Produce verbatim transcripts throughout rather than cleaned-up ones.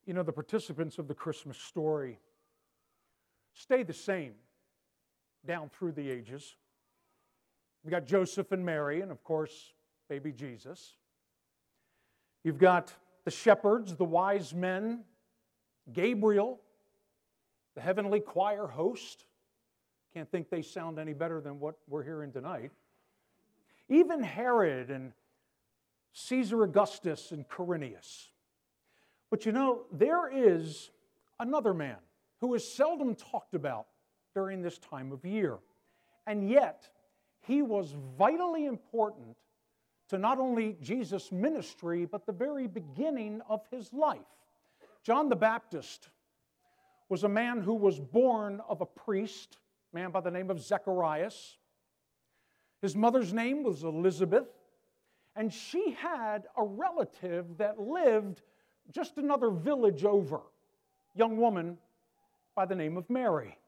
You know, the participants of the Christmas story stay the same down through the ages. You've got Joseph and Mary, and of course, baby Jesus. You've got the shepherds, the wise men, Gabriel, the heavenly choir host. Can't think they sound any better than what we're hearing tonight. Even Herod and Caesar Augustus and Quirinius. But you know, there is another man who is seldom talked about during this time of year. And yet, he was vitally important to not only Jesus' ministry, but the very beginning of his life. John the Baptist was a man who was born of a priest, a man by the name of Zacharias. His mother's name was Elizabeth, and she had a relative that lived just another village over, a young woman by the name of Mary.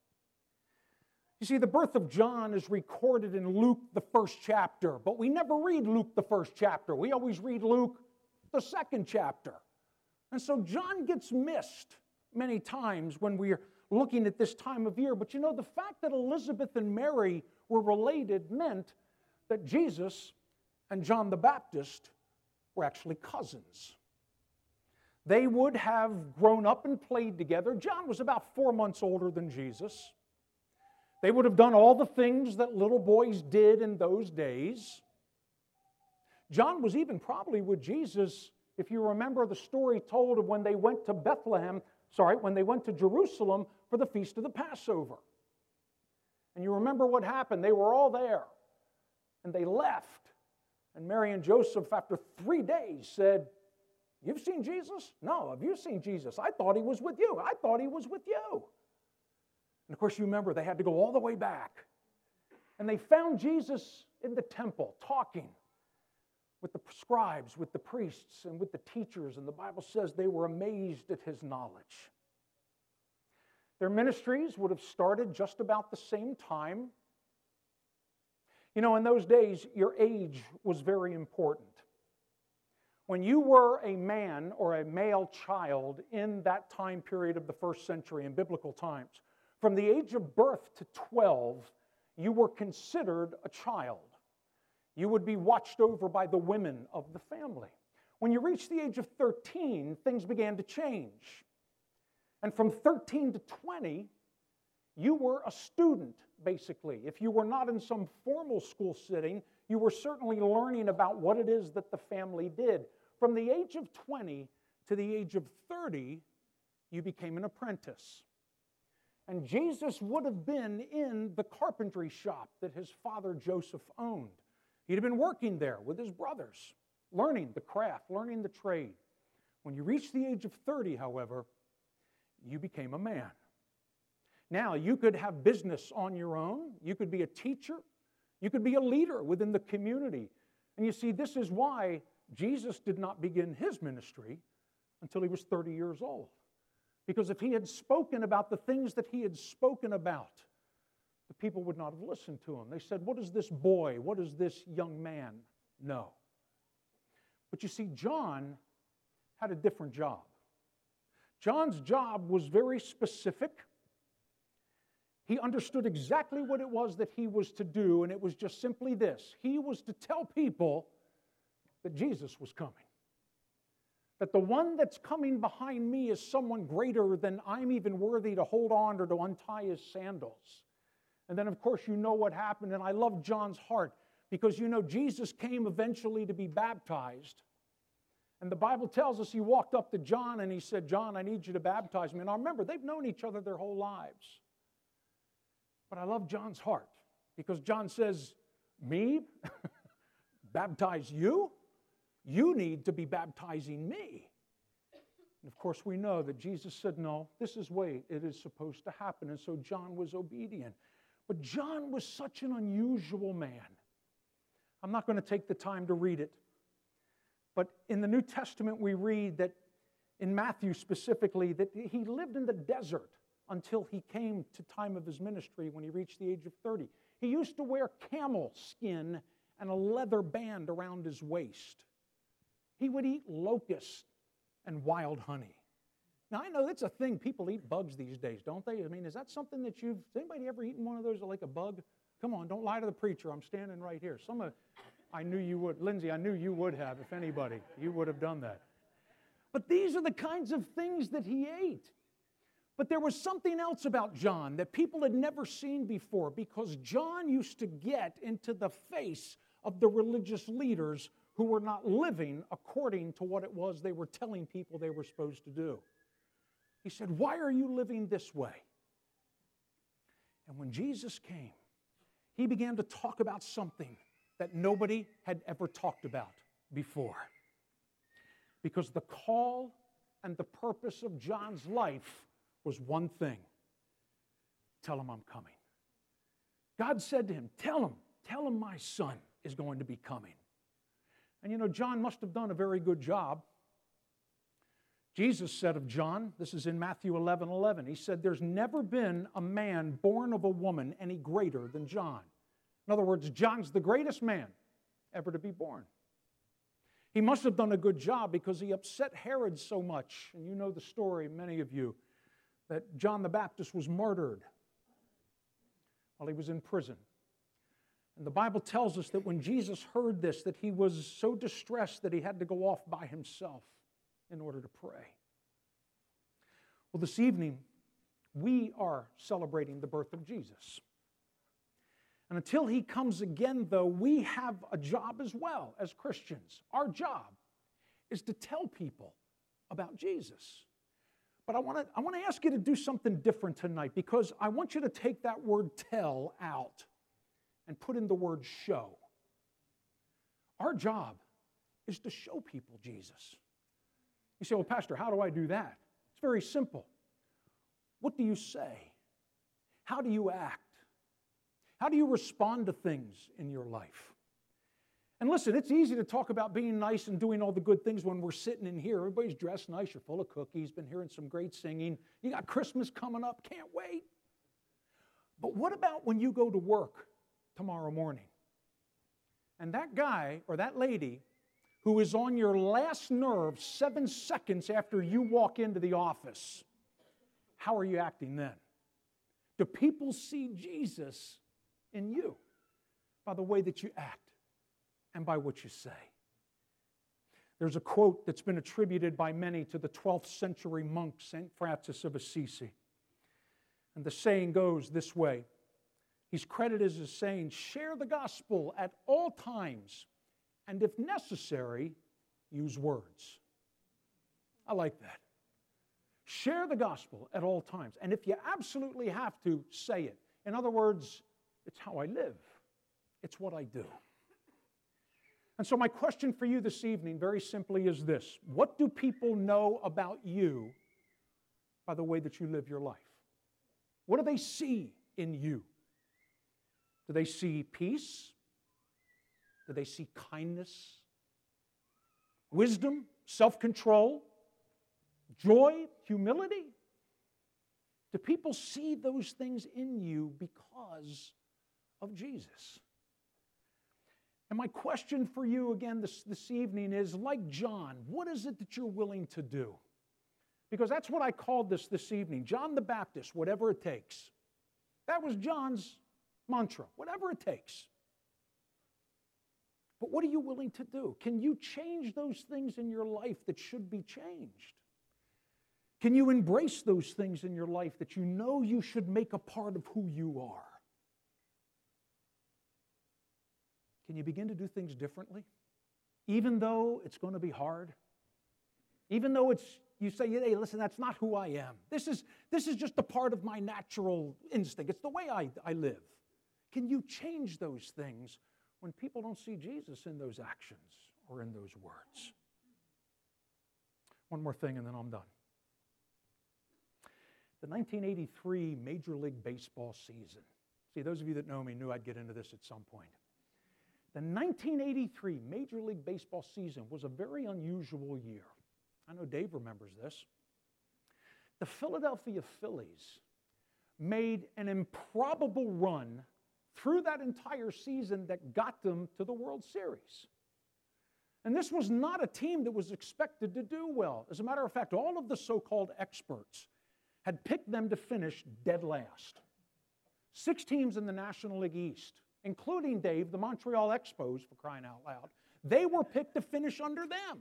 You see, the birth of John is recorded in Luke, the first chapter, but we never read Luke, the first chapter. We always read Luke, the second chapter. And so John gets missed many times when we're looking at this time of year. But you know, the fact that Elizabeth and Mary were related meant that Jesus and John the Baptist were actually cousins. They would have grown up and played together. John was about four months older than Jesus. They would have done all the things that little boys did in those days. John was even probably with Jesus, if you remember the story told of when they went to Bethlehem, sorry, when they went to Jerusalem for the Feast of the Passover. And you remember what happened. They were all there. And they left. And Mary and Joseph, after three days, said, "You've seen Jesus? No, have you seen Jesus? I thought he was with you. I thought he was with you." And of course, you remember they had to go all the way back. And they found Jesus in the temple talking with the scribes, with the priests, and with the teachers. And the Bible says they were amazed at his knowledge. Their ministries would have started just about the same time. You know, in those days, your age was very important. When you were a man or a male child in that time period of the first century in biblical times, from the age of birth to twelve, you were considered a child. You would be watched over by the women of the family. When you reached the age of thirteen, things began to change. And from thirteen to twenty, you were a student, basically. If you were not in some formal school setting, you were certainly learning about what it is that the family did. From the age of twenty to the age of thirty, you became an apprentice. And Jesus would have been in the carpentry shop that his father Joseph owned. He'd have been working there with his brothers, learning the craft, learning the trade. When you reached the age of thirty, however, you became a man. Now, you could have business on your own. You could be a teacher. You could be a leader within the community. And you see, this is why Jesus did not begin his ministry until he was thirty years old. Because if he had spoken about the things that he had spoken about, the people would not have listened to him. They said, "What does this boy, what does this young man know?" But you see, John had a different job. John's job was very specific. He understood exactly what it was that he was to do, and it was just simply this. He was to tell people that Jesus was coming. That the one that's coming behind me is someone greater than I'm even worthy to hold on or to untie his sandals. And then, of course, you know what happened, and I love John's heart because, you know, Jesus came eventually to be baptized. And the Bible tells us he walked up to John and he said, "John, I need you to baptize me." Now, remember, they've known each other their whole lives. But I love John's heart because John says, "Me? Baptize you? You need to be baptizing me." And of course, we know that Jesus said, "No, this is the way it is supposed to happen." And so John was obedient. But John was such an unusual man. I'm not going to take the time to read it. But in the New Testament, we read that, in Matthew specifically, that he lived in the desert until he came to time of his ministry when he reached the age of thirty. He used to wear camel skin and a leather band around his waist. He would eat locusts and wild honey. Now, I know that's a thing. People eat bugs these days, don't they? I mean, is that something that you've, has anybody ever eaten one of those like a bug? Come on, don't lie to the preacher. I'm standing right here. Some of, I knew you would. Lindsay, I knew you would have, if anybody. You would have done that. But these are the kinds of things that he ate. But there was something else about John that people had never seen before, because John used to get into the face of the religious leaders who were not living according to what it was they were telling people they were supposed to do. He said, "Why are you living this way?" And when Jesus came, he began to talk about something that nobody had ever talked about before. Because the call and the purpose of John's life was one thing: tell him I'm coming. God said to him, tell him, tell him my son is going to be coming. And you know, John must have done a very good job. Jesus said of John, this is in Matthew eleven eleven, he said, "There's never been a man born of a woman any greater than John." In other words, John's the greatest man ever to be born. He must have done a good job because he upset Herod so much. And you know the story, many of you, that John the Baptist was murdered while he was in prison. And the Bible tells us that when Jesus heard this, that he was so distressed that he had to go off by himself in order to pray. Well, this evening, we are celebrating the birth of Jesus. And until he comes again, though, we have a job as well as Christians. Our job is to tell people about Jesus. But I want to I want to ask you to do something different tonight, because I want you to take that word tell out and put in the word show. Our job is to show people Jesus. You say, "Well, Pastor, how do I do that?" It's very simple. What do you say? How do you act? How do you respond to things in your life? And listen, it's easy to talk about being nice and doing all the good things when we're sitting in here. Everybody's dressed nice. You're full of cookies. Been hearing some great singing. You got Christmas coming up. Can't wait. But what about when you go to work tomorrow morning? And that guy or that lady who is on your last nerve seven seconds after you walk into the office, how are you acting then? Do people see Jesus in you by the way that you act and by what you say? There's a quote that's been attributed by many to the twelfth century monk Saint Francis of Assisi. And the saying goes this way. He's credited as saying, "Share the gospel at all times, and if necessary, use words." I like that. Share the gospel at all times, and if you absolutely have to, say it. In other words, it's how I live. It's what I do. And so my question for you this evening, very simply, is this. What do people know about you by the way that you live your life? What do they see in you? Do they see peace? Do they see kindness? Wisdom? Self-control? Joy? Humility? Do people see those things in you because of Jesus? And my question for you again this, this evening is, like John, what is it that you're willing to do? Because that's what I called this this evening. John the Baptist, whatever it takes. That was John's mantra, whatever it takes. But what are you willing to do? Can you change those things in your life that should be changed? Can you embrace those things in your life that you know you should make a part of who you are? Can you begin to do things differently? Even though it's going to be hard? Even though it's, you say, hey, listen, that's not who I am. This is, this is just a part of my natural instinct. It's the way I, I live. Can you change those things when people don't see Jesus in those actions or in those words? One more thing and then I'm done. The nineteen eighty-three Major League Baseball season. See, those of you that know me knew I'd get into this at some point. The nineteen eighty-three Major League Baseball season was a very unusual year. I know Dave remembers this. The Philadelphia Phillies made an improbable run through that entire season that got them to the World Series. And this was not a team that was expected to do well. As a matter of fact, all of the so-called experts had picked them to finish dead last. Six teams in the National League East, including, Dave, the Montreal Expos, for crying out loud, they were picked to finish under them.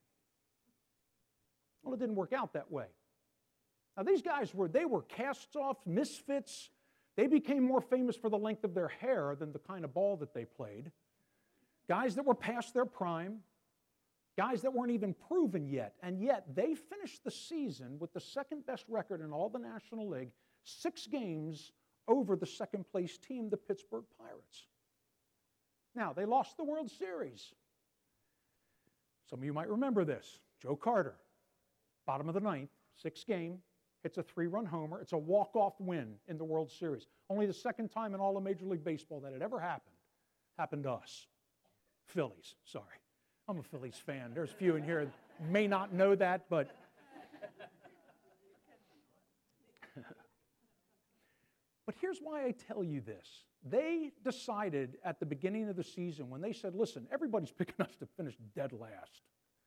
Well, it didn't work out that way. Now, these guys were, they were cast-off misfits. They became more famous for the length of their hair than the kind of ball that they played. Guys that were past their prime, guys that weren't even proven yet, and yet they finished the season with the second-best record in all the National League, six games over the second-place team, the Pittsburgh Pirates. Now, they lost the World Series. Some of you might remember this. Joe Carter, bottom of the ninth, sixth game, hits a three-run homer. It's a walk-off win in the World Series. Only the second time in all of Major League Baseball that it ever happened. Happened to us. Phillies, sorry. I'm a Phillies fan. There's a few in here that may not know that, but... But here's why I tell you this. They decided at the beginning of the season when they said, listen, everybody's picking us to finish dead last.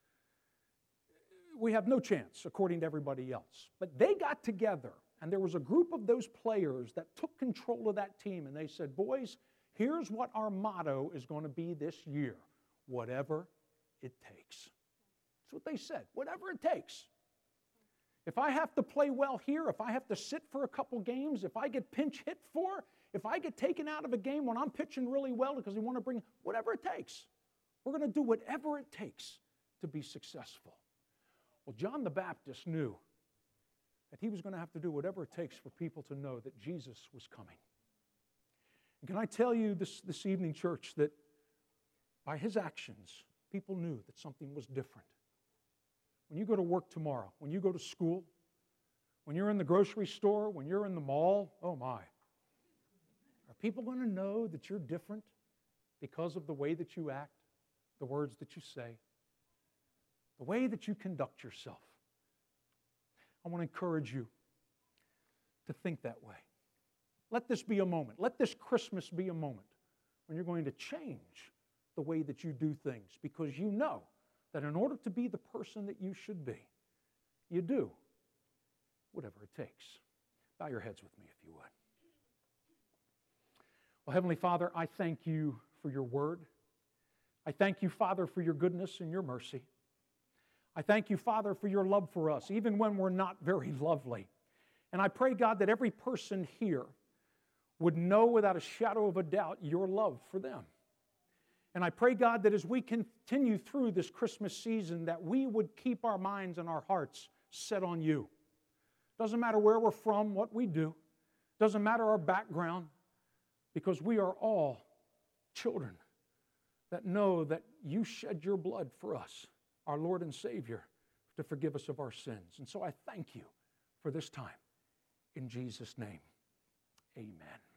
We have no chance, according to everybody else. But they got together, and there was a group of those players that took control of that team, and they said, boys, here's what our motto is going to be this year. Whatever it takes. That's what they said. Whatever it takes. If I have to play well here, if I have to sit for a couple games, if I get pinch hit for, if I get taken out of a game when I'm pitching really well because they want to bring, whatever it takes. We're going to do whatever it takes to be successful. Well, John the Baptist knew that he was going to have to do whatever it takes for people to know that Jesus was coming. And can I tell you this, this evening, church, that by his actions, people knew that something was different. When you go to work tomorrow, when you go to school, when you're in the grocery store, when you're in the mall, oh my. Are people going to know that you're different because of the way that you act, the words that you say, the way that you conduct yourself? I want to encourage you to think that way. Let this be a moment. Let this Christmas be a moment when you're going to change the way that you do things, because you know that in order to be the person that you should be, you do whatever it takes. Bow your heads with me if you would. Well, Heavenly Father, I thank you for your word. I thank you, Father, for your goodness and your mercy. I thank you, Father, for your love for us, even when we're not very lovely. And I pray, God, that every person here would know without a shadow of a doubt your love for them. And I pray, God, that as we continue through this Christmas season, that we would keep our minds and our hearts set on you. Doesn't matter where we're from, what we do. Doesn't matter our background, because we are all children that know that you shed your blood for us, our Lord and Savior, to forgive us of our sins. And so I thank you for this time. In Jesus' name, amen.